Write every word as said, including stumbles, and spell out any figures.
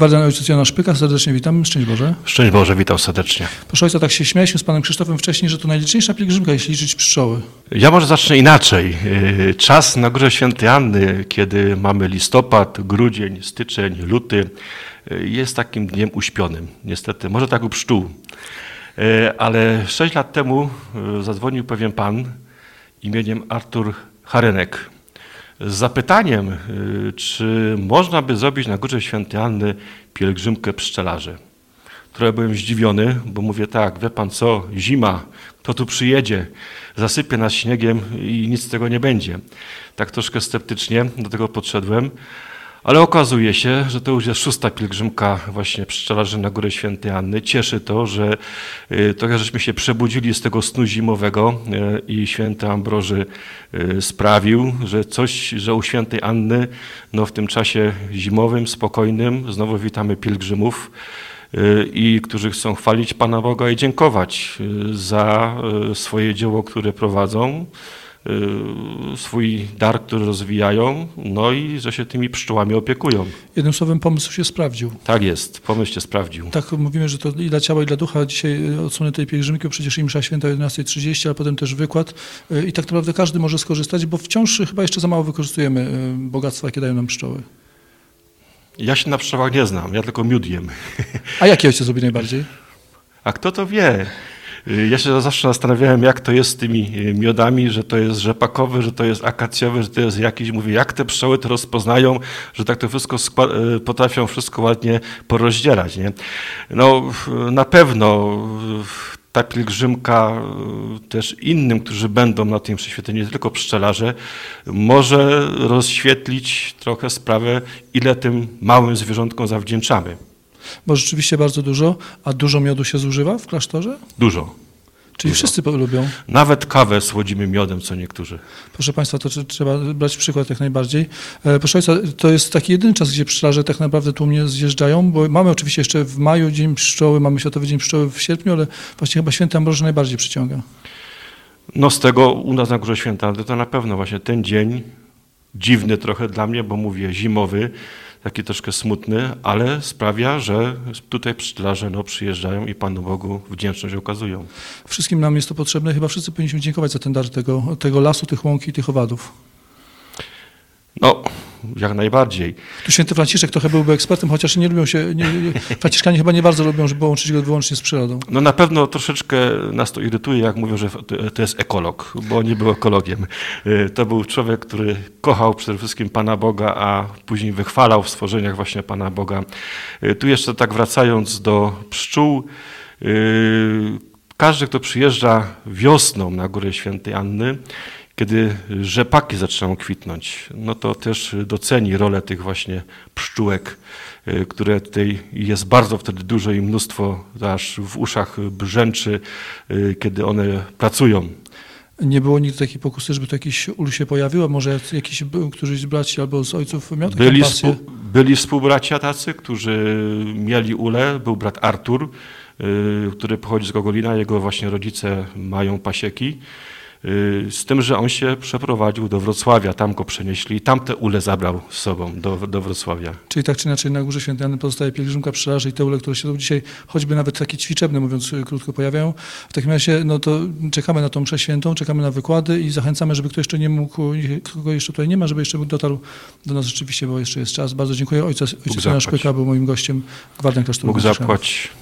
Gwardian ojciec Jana Szpyka, serdecznie witam. Szczęść Boże. Szczęść Boże, witam serdecznie. Proszę ojca, tak się śmialiśmy z panem Krzysztofem wcześniej, że to najliczniejsza pielgrzymka, jeśli liczyć pszczoły. Ja może zacznę inaczej. Czas na Górze Świętej Anny, kiedy mamy listopad, grudzień, styczeń, luty, jest takim dniem uśpionym. Niestety, może tak u pszczół. Ale sześć lat temu zadzwonił pewien pan imieniem Artur Harynek z zapytaniem, czy można by zrobić na Górze Świętej Anny pielgrzymkę pszczelarzy. Trochę byłem zdziwiony, bo mówię tak, wie pan co, zima, kto tu przyjedzie, zasypie nas śniegiem i nic z tego nie będzie. Tak troszkę sceptycznie do tego podszedłem, ale okazuje się, że to już jest szósta pielgrzymka właśnie pszczelarzy na Górę Świętej Anny. Cieszy to, że trochę żeśmy się przebudzili z tego snu zimowego i święty Ambroży sprawił, że coś, że u Świętej Anny no w tym czasie zimowym, spokojnym znowu witamy pielgrzymów, i którzy chcą chwalić Pana Boga i dziękować za swoje dzieło, które prowadzą, swój dar, który rozwijają, no i że się tymi pszczołami opiekują. Jednym słowem, pomysł się sprawdził. Tak jest, pomysł się sprawdził. Tak mówimy, że to i dla ciała, i dla ducha. Dzisiaj odsłony tej pielgrzymki, bo przecież i msza święta o jedenastej trzydzieści, a potem też wykład. I tak naprawdę każdy może skorzystać, bo wciąż chyba jeszcze za mało wykorzystujemy bogactwa, jakie dają nam pszczoły. Ja się na pszczołach nie znam, ja tylko miód jem. A jaki ojciec lubi najbardziej? A kto to wie? Ja się zawsze zastanawiałem, jak to jest z tymi miodami, że to jest rzepakowy, że to jest akacjowy, że to jest jakiś. Mówię, jak te pszczoły to rozpoznają, że tak to wszystko potrafią wszystko ładnie porozdzierać. Nie? No na pewno ta pielgrzymka też innym, którzy będą na tym prześwietleniu, nie tylko pszczelarze, może rozświetlić trochę sprawę, ile tym małym zwierzątkom zawdzięczamy. Bo rzeczywiście bardzo dużo, a dużo miodu się zużywa w klasztorze? Dużo. Czyli Dużo. Wszyscy lubią? Nawet kawę słodzimy miodem, co niektórzy. Proszę Państwa, to trzeba brać przykład jak najbardziej. Proszę Ojca, to jest taki jedyny czas, gdzie pszczelarze tak naprawdę tłumnie zjeżdżają, bo mamy oczywiście jeszcze w maju Dzień Pszczoły, mamy Światowy Dzień Pszczoły w sierpniu, ale właściwie chyba święty Ambroży najbardziej przyciąga. No z tego u nas na Górze Świętej Anny to na pewno właśnie ten dzień, dziwny trochę dla mnie, bo mówię zimowy, taki troszkę smutny, ale sprawia, że tutaj pszczelarze no, przyjeżdżają i Panu Bogu wdzięczność okazują. Wszystkim nam jest to potrzebne, chyba wszyscy powinniśmy dziękować za ten dar tego, tego lasu, tych łąk i tych owadów. No, jak najbardziej. Tu święty Franciszek trochę byłby ekspertem, chociaż nie lubią się, nie, Franciszkanie chyba nie bardzo lubią, żeby łączyć go wyłącznie z przyrodą. No na pewno troszeczkę nas to irytuje, jak mówią, że to jest ekolog, bo on nie był ekologiem. To był człowiek, który kochał przede wszystkim Pana Boga, a później wychwalał w stworzeniach właśnie Pana Boga. Tu jeszcze tak wracając do pszczół, każdy, kto przyjeżdża wiosną na Górę Świętej Anny, kiedy rzepaki zaczynają kwitnąć, no to też doceni rolę tych właśnie pszczółek, które tutaj jest bardzo wtedy dużo i mnóstwo, aż w uszach brzęczy, kiedy one pracują. Nie było nigdy takiej pokusy, żeby to jakiś ul się pojawił, a może jakiś któryś z braci albo z ojców miał taką byli, pasję? Współ, byli współbracia tacy, którzy mieli ule, był brat Artur, który pochodzi z Gogolina, jego właśnie rodzice mają pasieki. Z tym, że on się przeprowadził do Wrocławia, tam go przenieśli i tam te ule zabrał z sobą do, do Wrocławia. Czyli tak czy inaczej na Górze Świętej Anny pozostaje pielgrzymka pszczelarzy i te ule, które się tu dzisiaj choćby nawet takie ćwiczebne, mówiąc krótko, pojawiają. W takim razie no to czekamy na tą mszę świętą, czekamy na wykłady i zachęcamy, żeby ktoś jeszcze nie mógł, kogo jeszcze tutaj nie ma, żeby jeszcze dotarł do nas rzeczywiście, bo jeszcze jest czas. Bardzo dziękuję. Ojciec, ojciec Jan Szpyka był moim gościem, gwardian klasztoru. Mógł zapłać.